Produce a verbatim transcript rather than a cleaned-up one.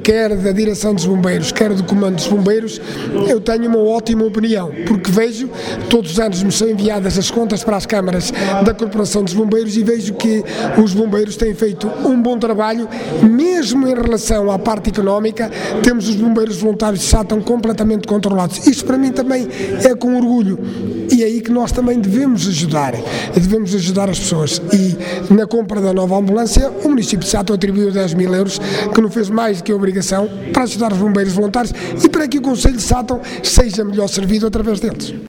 quer da direção dos bombeiros, quer do comando dos bombeiros, eu tenho uma ótima opinião, porque vejo, todos os anos me são enviadas as contas para as câmaras da Corporação dos Bombeiros e vejo que os bombeiros têm feito um bom trabalho, mesmo em relação à parte económica, temos os bombeiros voluntários que já estão completamente controlados. Isto para mim também é com orgulho e é aí que nós também devemos ajudar, devemos ajudar as pessoas e na compra da nova ambulância o município de Sátão atribuiu dez mil euros, que não fez mais do que a obrigação para ajudar os bombeiros voluntários e para que o Conselho de Sátão seja melhor servido através deles.